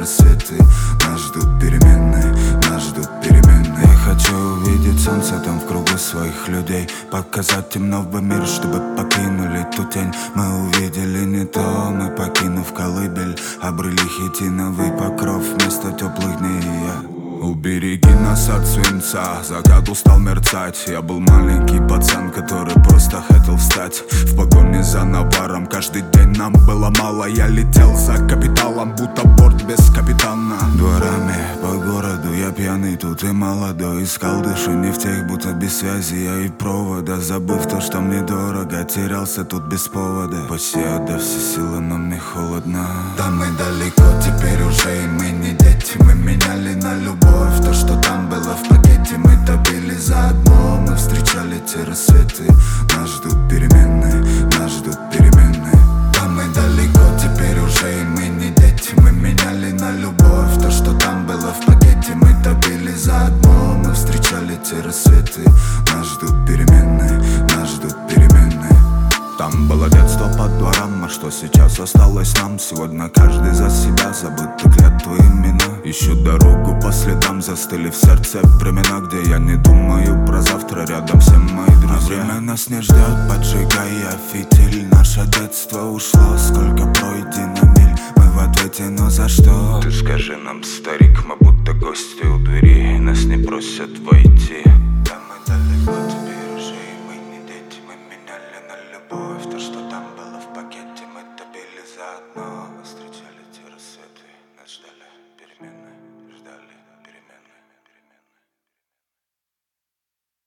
рассветы. Нас ждут переменные, нас ждут переменные. Я хочу увидеть солнце там в кругу своих людей, показать им новый мир, чтобы покинули ту тень. Мы увидели не то, мы, покинув колыбель, обрели хитиновый покров вместо теплых дней. Убереги нас от свинца, закат устал мерцать. Я был маленький пацан, который просто хотел встать. В погоне за наваром каждый день нам было мало. Я летел за капиталом, будто борт без капитана. Дворами по городу я пьяный, тут и молодой. Искал душу не в тех, будто без связи я и провода. Забыв то, что мне дорого, терялся тут без повода. Почти отдав все силы, но мне холодно. Да мы далеко теперь уже, и мы не дети. Мы меняли на любовь то, что там было в пакете. Мы топили заодно, мы встречали те рассветы. Нас ждут переменные, нас ждут переменные. Да мы далеко теперь уже, и мы не дети. Мы меняли на любовь то, что там было в пакете. Мы топили заодно, мы встречали те рассветы. Нас ждут переменные, нас ждут переменные. Там было детство под двором, а что сейчас осталось нам? Сегодня каждый за себя, забыты клятвы имена. Ищу дорогу по следам, застыли в сердце времена, где я не думаю про завтра, рядом все мои друзья. Время нас не ждет, поджигая фитиль. Наше детство ушло, сколько пройдено миль. Мы в ответе, но за что? Ты скажи нам, старик, мы будто гости у двери, нас не просят войти. Да мы далеко теперь уже, и мы не дети. Мы меняли на любовь то, что там было в пакете. Мы топили заодно,